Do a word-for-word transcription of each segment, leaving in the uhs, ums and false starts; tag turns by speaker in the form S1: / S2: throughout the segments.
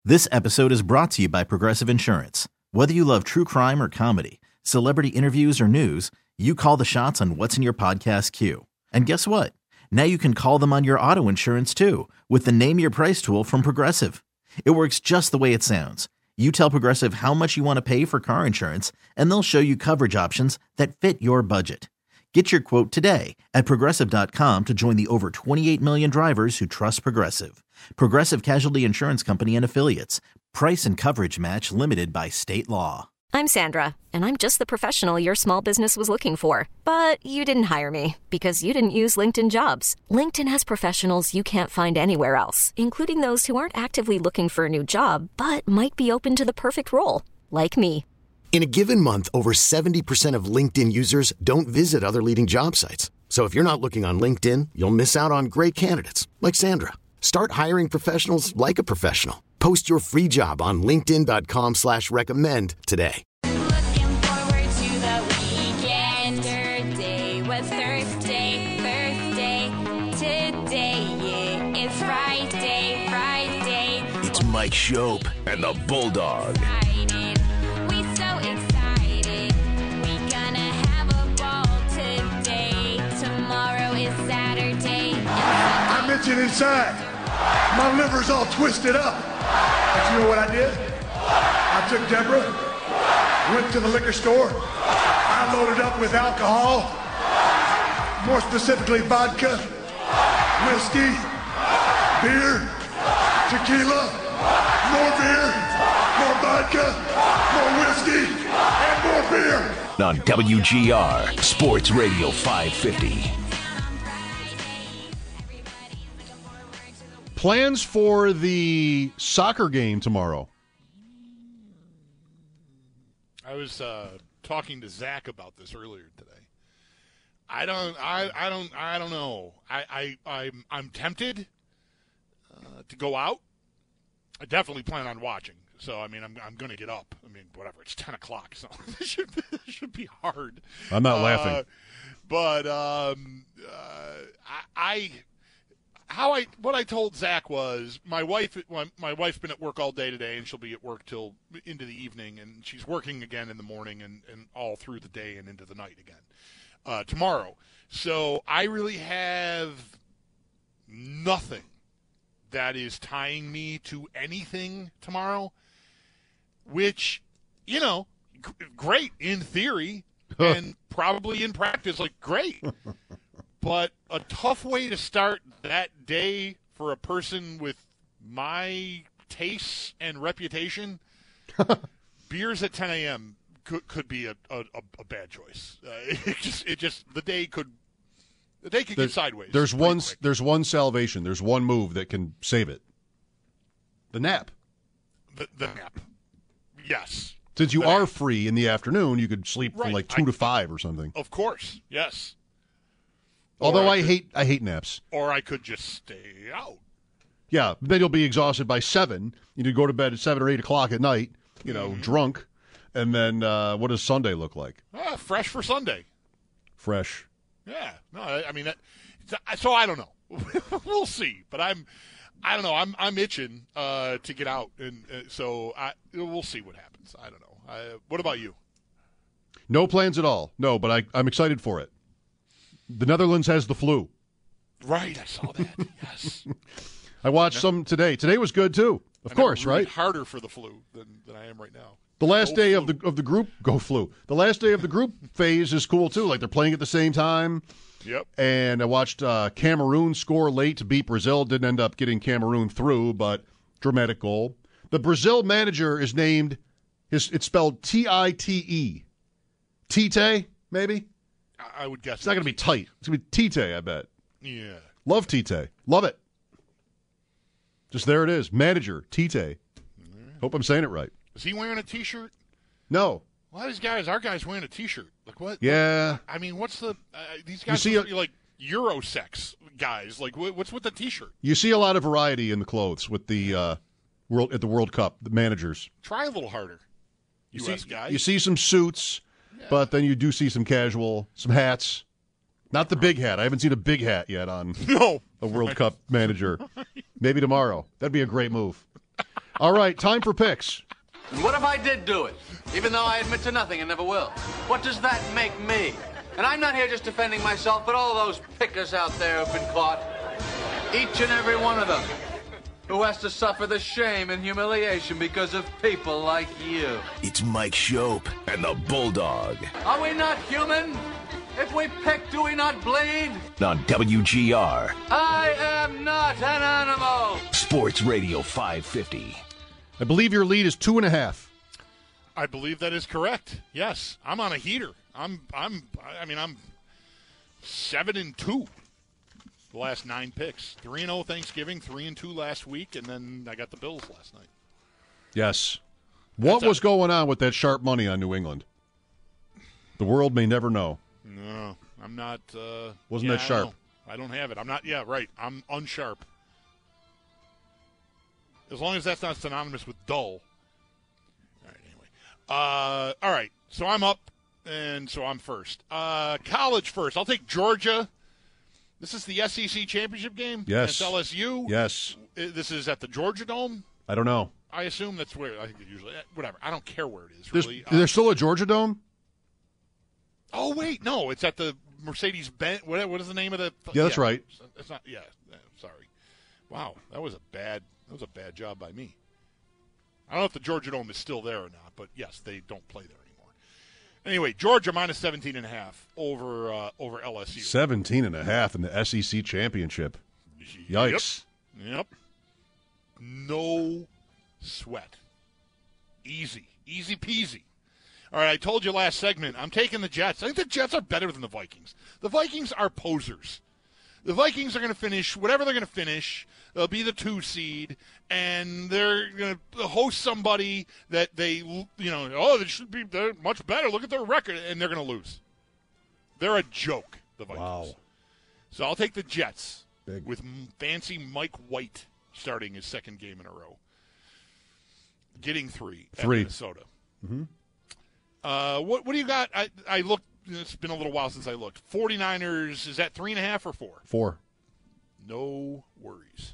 S1: This episode is brought to you by Progressive Insurance. Whether you love true crime or comedy, celebrity interviews or news, you call the shots on what's in your podcast queue. And guess what? Now you can call them on your auto insurance too with the Name Your Price tool from Progressive. It works just the way it sounds. You tell Progressive how much you want to pay for car insurance, and they'll show you coverage options that fit your budget. Get your quote today at Progressive dot com to join the over twenty-eight million drivers who trust Progressive. Progressive Casualty Insurance Company and Affiliates. Price and coverage match limited by state law.
S2: I'm Sandra, and I'm just the professional your small business was looking for. But you didn't hire me because you didn't use LinkedIn Jobs. LinkedIn has professionals you can't find anywhere else, including those who aren't actively looking for a new job, but might be open to the perfect role, like me.
S3: In a given month, over seventy percent of LinkedIn users don't visit other leading job sites. So if you're not looking on LinkedIn, you'll miss out on great candidates like Sandra. Start hiring professionals like a professional. Post your free job on linkedin dot com slash recommend today.
S4: Looking forward to the weekend. Thursday was Thursday, Thursday. Today, yeah, it's Friday, Friday.
S5: It's Mike Shope and the Bulldog.
S4: Excited. We so excited. We gonna have a ball today. Tomorrow is Saturday.
S6: I'm itching inside. My liver's all twisted up. But you know what I did? I took Deborah, went to the liquor store. I loaded up with alcohol, more specifically vodka, whiskey, beer, tequila, more beer, more vodka, more whiskey, and more beer.
S5: On W G R, Sports Radio five fifty.
S7: Plans for the soccer game tomorrow?
S8: I was uh, talking to Zach about this earlier today. I don't. I, I don't. I don't know. I. I. I'm. I'm tempted uh, to go out. I definitely plan on watching. So I mean, I'm. I'm going to get up. I mean, whatever. It's ten o'clock, so it should. It should be hard.
S7: I'm not
S8: uh,
S7: laughing.
S8: But um, uh, I. I How I what I told Zach was my wife my wife's been at work all day today, and she'll be at work till into the evening, and she's working again in the morning and, and all through the day and into the night again uh, tomorrow. So I really have nothing that is tying me to anything tomorrow, which, you know, g- great in theory and probably in practice, like great. But a tough way to start that day for a person with my tastes and reputation, beers at ten a.m. could could be a, a, a bad choice. Uh, it just it just the day could the day could
S7: There-
S8: get sideways.
S7: There's
S8: pretty
S7: one.
S8: quick.
S7: There's one salvation. There's one move that can save it. The nap.
S8: the, the nap. Yes,
S7: Since you
S8: The
S7: are
S8: nap.
S7: free in the afternoon, you could sleep from
S8: Right.
S7: like two
S8: I-
S7: to five or something.
S8: Of course, yes.
S7: Although
S8: Or
S7: I
S8: could-
S7: hate I hate naps.
S8: or I could just stay out.
S7: Yeah, then you'll be exhausted by seven. You need to go to bed at seven or eight o'clock at night. You know,
S8: Mm-hmm.
S7: drunk, and then uh, what does Sunday look like?
S8: Ah, fresh for Sunday.
S7: Fresh.
S8: Yeah, no, I, I mean, that, so I don't know. We'll see, but I'm, I don't know. I'm, I'm itching uh, to get out, and uh, so I, we'll see what happens. I don't know. I, what about you?
S7: No plans at all. No, but I, I'm excited for it. The Netherlands has the flu.
S8: Right, I saw that. Yes,
S7: I watched some today. Today was good too. Of
S8: I'm
S7: course,
S8: rooting
S7: right?
S8: Harder for the flu than, than I am right now.
S7: The last
S8: Go
S7: day
S8: flu.
S7: of the of the group go flu. The last day of the group phase is cool too. Like they're playing at the same time.
S8: Yep.
S7: And I watched uh, Cameroon score late to beat Brazil. Didn't end up getting Cameroon through, but dramatic goal. The Brazil manager is named. His it's spelled T I T E. Tite, maybe.
S8: I, I would guess
S7: It's not going to be tight. It's going to be Tite, I bet.
S8: Yeah.
S7: Love Tite. Love it. Just there it is. Manager, Tite. Hope I'm saying it right.
S8: Is he wearing a T-shirt?
S7: No.
S8: A lot of these guys, our guys wearing a T-shirt. Like what?
S7: Yeah.
S8: I mean, what's the uh, these guys
S7: see
S8: supposed
S7: a-
S8: to be like Eurosex guys? Like what, what's with the T-shirt?
S7: You see a lot of variety in the clothes with the uh, world at the World Cup, the managers.
S8: Try a little harder,
S7: You
S8: U S
S7: see,
S8: guys.
S7: you see some suits, but then you do see some casual, some hats. Not the big hat. I haven't seen a big hat yet on
S8: no
S7: a World Cup manager. Maybe tomorrow. That'd be a great move. All right, time for picks.
S9: And what if I did do it, even though I admit to nothing and never will? What does that make me? And I'm not here just defending myself, but all those pickers out there who've been caught. Each and every one of them who has to suffer the shame and humiliation because of people like you.
S5: It's Mike Shope and the Bulldog.
S9: Are we not human? If we pick, do we not bleed?
S5: On W G R.
S9: I am not an animal.
S5: Sports Radio five fifty.
S7: I believe your lead is two and a half.
S8: I believe that is correct. Yes, I'm on a heater. I'm, I'm, I mean, I'm seven and two. The last nine picks. three and oh Thanksgiving, three and two last week, and then I got the Bills last night.
S7: Yes. What was going on with that sharp money on New England? The world may never know.
S8: No, I'm not. Uh,
S7: Wasn't
S8: yeah,
S7: that sharp?
S8: I don't, I don't have it. I'm not. Yeah, right. I'm unsharp. As long as that's not synonymous with dull. All right, anyway. Uh, all right, so I'm up, and so I'm first. Uh, college first. I'll take Georgia. This is the S E C championship game?
S7: Yes.
S8: It's L S U?
S7: Yes.
S8: This is at the Georgia Dome?
S7: I don't know.
S8: I assume that's where, I think it usually, whatever. I don't care where it is,
S7: There's,
S8: really.
S7: there's
S8: Uh,
S7: still a Georgia Dome?
S8: oh, wait, no. It's at the Mercedes-Benz. What, what is the name of the?
S7: Yeah, that's right.
S8: It's not, yeah, sorry. Wow, that was a bad, that was a bad job by me. I don't know if the Georgia Dome is still there or not, but yes, they don't play there anymore. Anyway, Georgia minus seventeen and a half over uh, over L S U.
S7: seventeen and a half in the S E C championship. Yikes.
S8: Yep. Yep. No sweat. Easy. Easy peasy. All right, I told you last segment, I'm taking the Jets. I think the Jets are better than the Vikings. The Vikings are posers. The Vikings are going to finish whatever they're going to finish. They'll be the two seed, and they're going to host somebody that they, you know, oh, they should be they're much better. Look at their record, and they're going to lose. They're a joke, the Vikings.
S7: Wow.
S8: So I'll take the Jets
S7: Big.
S8: with fancy Mike White starting his second game in a row. Getting three at
S7: Three.
S8: Minnesota.
S7: Mm-hmm.
S8: Uh, what, what do you got? I, I looked. It's been a little while since I looked. forty-niners, is that three and a half or four?
S7: Four.
S8: No worries.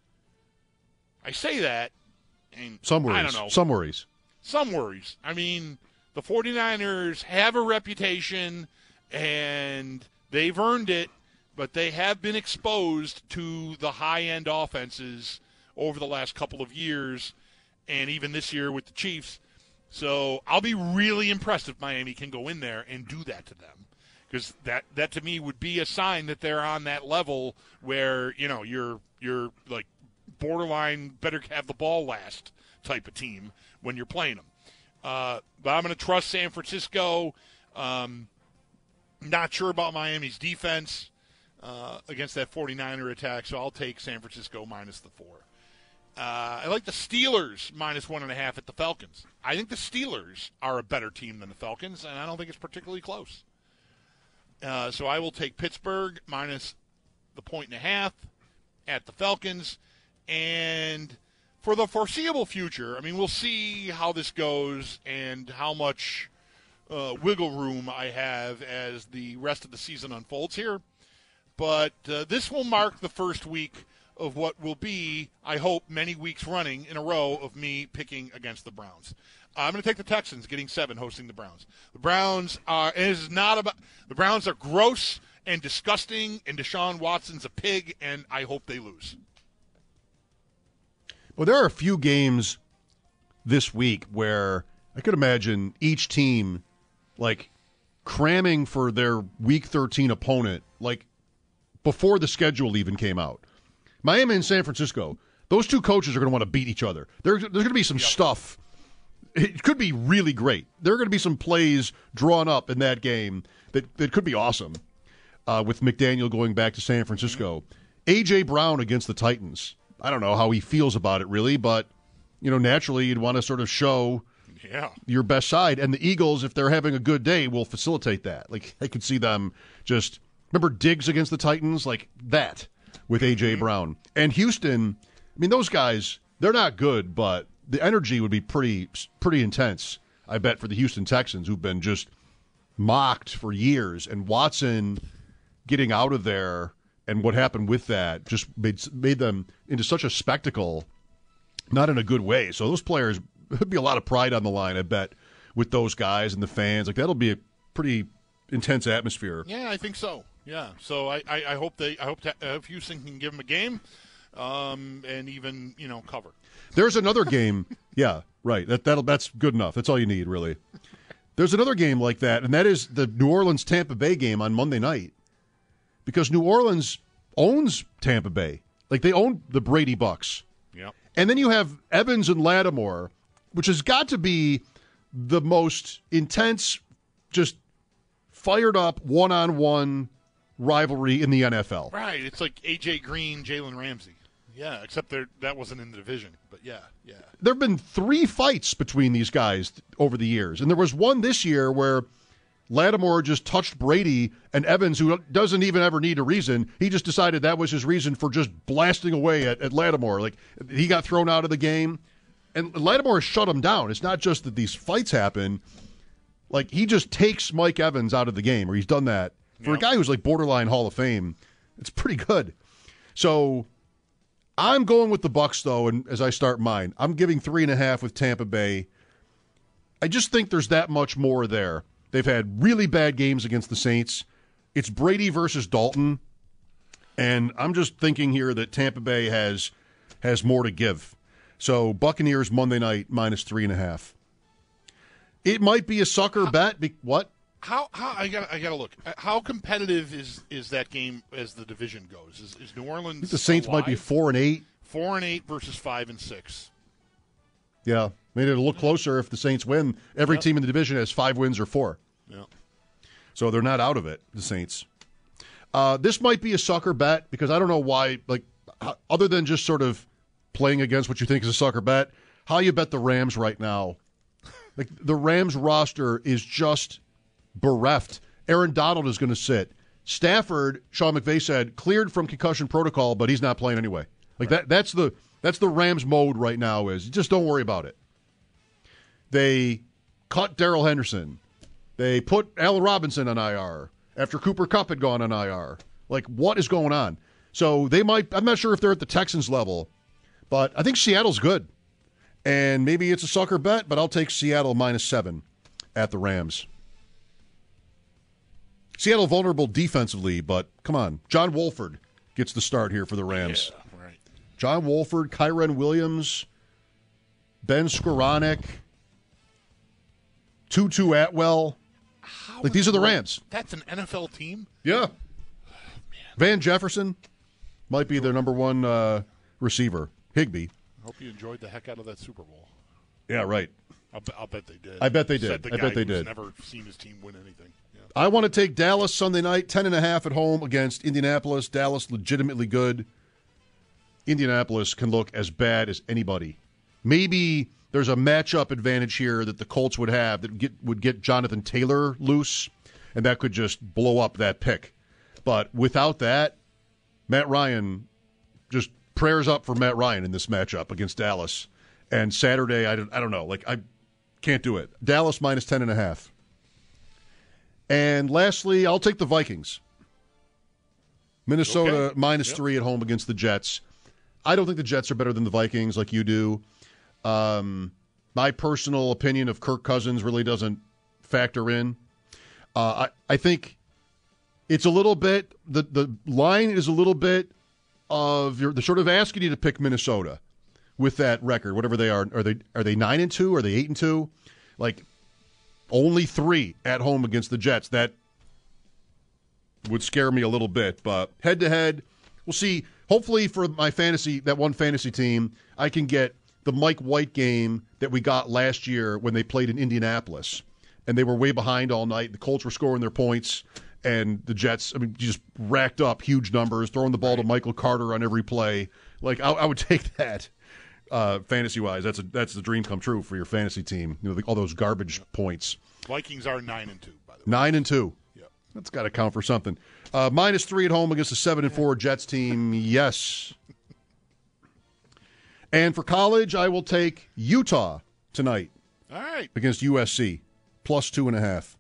S8: I say that, and
S7: Some worries.
S8: I don't know.
S7: Some worries.
S8: Some worries. I mean, the forty-niners have a reputation, and they've earned it, but they have been exposed to the high-end offenses over the last couple of years, and even this year with the Chiefs. So I'll be really impressed if Miami can go in there and do that to them, because that, that to me would be a sign that they're on that level where, you know, you're you're like borderline better have the ball last type of team when you're playing them. Uh, but I'm going to trust San Francisco. Um, not sure about Miami's defense uh, against that forty-niner attack, so I'll take San Francisco minus the four. Uh, I like the Steelers minus one and a half at the Falcons. I think the Steelers are a better team than the Falcons, and I don't think it's particularly close. Uh, so I will take Pittsburgh minus the point and a half at the Falcons. And for the foreseeable future, I mean, we'll see how this goes and how much uh, wiggle room I have as the rest of the season unfolds here. But uh, this will mark the first week of what will be, I hope, many weeks running in a row of me picking against the Browns. Uh, I'm going to take the Texans, getting seven, hosting the Browns. The Browns are, it is not about, the Browns are gross and disgusting, and Deshaun Watson's a pig, and I hope they lose.
S7: Well, there are a few games this week where I could imagine each team, like, cramming for their Week thirteen opponent, like, before the schedule even came out. Miami and San Francisco, those two coaches are going to want to beat each other. There, there's going to be some yep. stuff. It could be really great. There are going to be some plays drawn up in that game that, that could be awesome uh, with McDaniel going back to San Francisco. Mm-hmm. A J. Brown against the Titans. I don't know how he feels about it, really, but, you know, naturally you'd want to sort of show
S8: yeah.
S7: your best side. And the Eagles, if they're having a good day, will facilitate that. Like, I could see them just, remember Diggs against the Titans? Like that. With A J. Brown. And Houston, I mean, those guys, they're not good, but the energy would be pretty pretty intense, I bet, for the Houston Texans, who've been just mocked for years. And Watson getting out of there and what happened with that just made, made them into such a spectacle not in a good way. So those players, there'd be a lot of pride on the line, I bet, with those guys and the fans. Like that'll be a pretty intense atmosphere.
S8: Yeah, I think so. Yeah, so I, I, I hope they I hope that, uh, Houston can give them a game, um, and even you know cover.
S7: There's another game. Yeah, right. That that'll that's good enough. That's all you need, really. There's another game like that, and that is the New Orleans Tampa Bay game on Monday night, because New Orleans owns Tampa Bay. Like they own the Brady Bucks.
S8: Yeah.
S7: And then you have Evans and Lattimore, which has got to be the most intense, just fired up one-on-one rivalry in the N F L.
S8: Right. It's like A J Green, Jalen Ramsey. Yeah, except there that wasn't in the division. But yeah, yeah.
S7: There have been three fights between these guys over the years. And there was one this year where Lattimore just touched Brady, and Evans, who doesn't even ever need a reason, he just decided that was his reason for just blasting away at, at Lattimore. Like, he got thrown out of the game. And Lattimore shut him down. It's not just that these fights happen. Like, he just takes Mike Evans out of the game, or he's done that. For yep. a guy who's like borderline Hall of Fame, it's pretty good. So I'm going with the Bucks, though, and as I start mine, I'm giving three and a half with Tampa Bay. I just think there's that much more there. They've had really bad games against the Saints. It's Brady versus Dalton, and I'm just thinking here that Tampa Bay has has more to give. So Buccaneers Monday night minus three and a half. It might be a sucker
S8: how,
S7: bet. Be, what?
S8: How how I got I got to look. How competitive is, is that game as the division goes? Is, is New Orleans?
S7: The Saints
S8: alive?
S7: might be four and eight.
S8: Four and eight versus five and six.
S7: Yeah, made it a look closer if the Saints win. Every
S8: yep.
S7: team in the division has five wins or four.
S8: Yeah.
S7: So they're not out of it, the Saints. Uh, this might be a sucker bet because I don't know why, like, other than just sort of playing against what you think is a sucker bet, how you bet the Rams right now. Like, the Rams roster is just bereft. Aaron Donald is going to sit. Stafford, Sean McVay said, cleared from concussion protocol, but he's not playing anyway. Like, right. that that's the that's the Rams mode right now is just don't worry about it. They cut Darrell Henderson. They put Allen Robinson on I R after Cooper Kupp had gone on I R. Like, what is going on? So they might, I'm not sure if they're at the Texans level, but I think Seattle's good. And maybe it's a sucker bet, but I'll take Seattle minus seven at the Rams. Seattle vulnerable defensively, but come on. John Wolford gets the start here for the Rams.
S8: Yeah, right.
S7: John Wolford, Kyren Williams, Ben Skoranek, Tutu Atwell.
S8: How
S7: like, these are the Rams.
S8: That's an N F L team?
S7: Yeah. Oh, Van Jefferson might be their number one uh, receiver. Higbee.
S8: I hope you enjoyed the heck out of that Super Bowl.
S7: Yeah, right.
S8: I'll, be, I'll bet they did.
S7: I bet they did.
S8: Said the
S7: I
S8: guy
S7: bet they
S8: who's
S7: did.
S8: Never seen his team win anything. Yeah.
S7: I want to take Dallas Sunday night, ten and a half at home against Indianapolis. Dallas legitimately good. Indianapolis can look as bad as anybody. Maybe there's a matchup advantage here that the Colts would have that get, would get Jonathan Taylor loose, and that could just blow up that pick. But without that, Matt Ryan, just prayers up for Matt Ryan in this matchup against Dallas. And Saturday, I don't, I don't know. Like, I can't do it. Dallas minus ten and a half. And lastly, I'll take the Vikings. Minnesota
S8: Okay.
S7: minus
S8: Yep.
S7: three at home against the Jets. I don't think the Jets are better than the Vikings like you do. Um, my personal opinion of Kirk Cousins really doesn't factor in. Uh, I, I think it's a little bit, the, the line is a little bit of, they're sort of asking you to pick Minnesota with that record, whatever they are. Are they are they nine and two? Are they eight and two? Like, only three at home against the Jets. That would scare me a little bit. But head to head, we'll see. Hopefully for my fantasy, that one fantasy team, I can get the Mike White game that we got last year when they played in Indianapolis, and they were way behind all night. The Colts were scoring their points, and the Jets, I mean, just racked up huge numbers, throwing the ball to Michael Carter on every play. Like, I, I would take that. Uh, fantasy-wise, that's a that's the dream come true for your fantasy team. You know, the, all those garbage yeah. points.
S8: Vikings are nine and two, by the way.
S7: Nine and two.
S8: Yeah,
S7: that's got to count for something. Uh, minus three at home against a seven and four Jets team. Yes. And for college, I will take Utah tonight.
S8: All right.
S7: Against U S C, plus two and a half.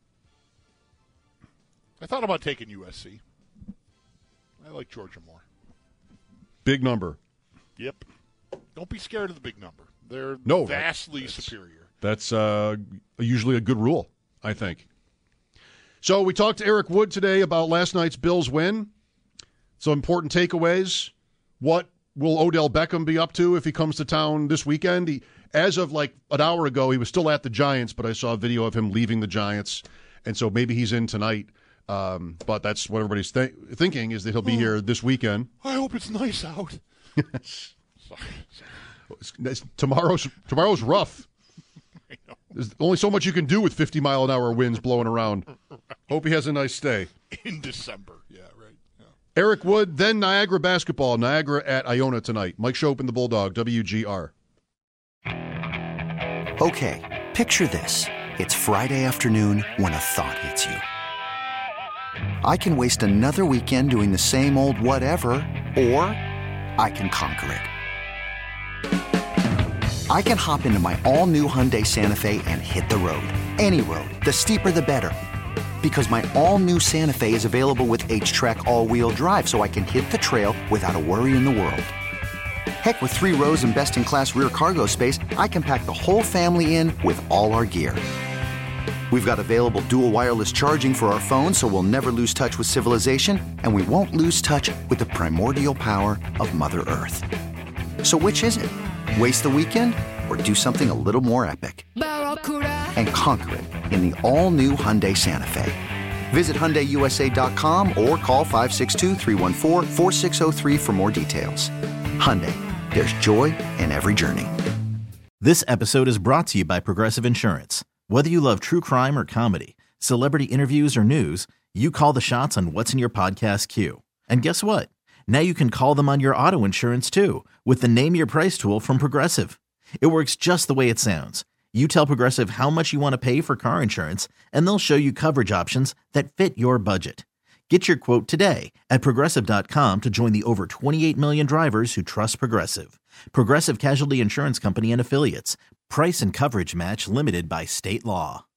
S8: I thought about taking U S C. I like Georgia more.
S7: Big number.
S8: Yep. Don't be scared of the big number. They're
S7: no,
S8: vastly
S7: that's,
S8: superior.
S7: That's uh, usually a good rule, I think. So we talked to Eric Wood today about last night's Bills win. Some important takeaways. What will Odell Beckham be up to if he comes to town this weekend? He, as of like an hour ago, he was still at the Giants, but I saw a video of him leaving the Giants, and so maybe he's in tonight. Um, but that's what everybody's th- thinking is that he'll be oh, here this weekend.
S8: I hope it's nice out. Sorry. Sorry.
S7: Tomorrow's tomorrow's rough.
S8: I know.
S7: There's only so much you can do with fifty mile an hour winds blowing around. Right. Hope he has a nice stay.
S8: In December, yeah, right. Yeah.
S7: Eric Wood, then Niagara basketball. Niagara at Iona tonight. Mike Shope and the Bulldog, W G R.
S10: Okay, picture this. It's Friday afternoon when a thought hits you. I can waste another weekend doing the same old whatever, or I can conquer it. I can hop into my all-new Hyundai Santa Fe and hit the road. Any road. The steeper, the better. Because my all-new Santa Fe is available with H-Track all-wheel drive, so I can hit the trail without a worry in the world. Heck, with three rows and best-in-class rear cargo space, I can pack the whole family in with all our gear. We've got available dual wireless charging for our phones, so we'll never lose touch with civilization, and we won't lose touch with the primordial power of Mother Earth. So which is it? Waste the weekend or do something a little more epic? And conquer it in the all-new Hyundai Santa Fe. Visit Hyundai U S A dot com or call five six two, three one four, four six zero three for more details. Hyundai, there's joy in every journey.
S1: This episode is brought to you by Progressive Insurance. Whether you love true crime or comedy, celebrity interviews or news, you call the shots on what's in your podcast queue. And guess what? Now you can call them on your auto insurance too with the Name Your Price tool from Progressive. It works just the way it sounds. You tell Progressive how much you want to pay for car insurance, and they'll show you coverage options that fit your budget. Get your quote today at Progressive dot com to join the over twenty-eight million drivers who trust Progressive. Progressive Casualty Insurance Company and Affiliates. Price and coverage match limited by state law.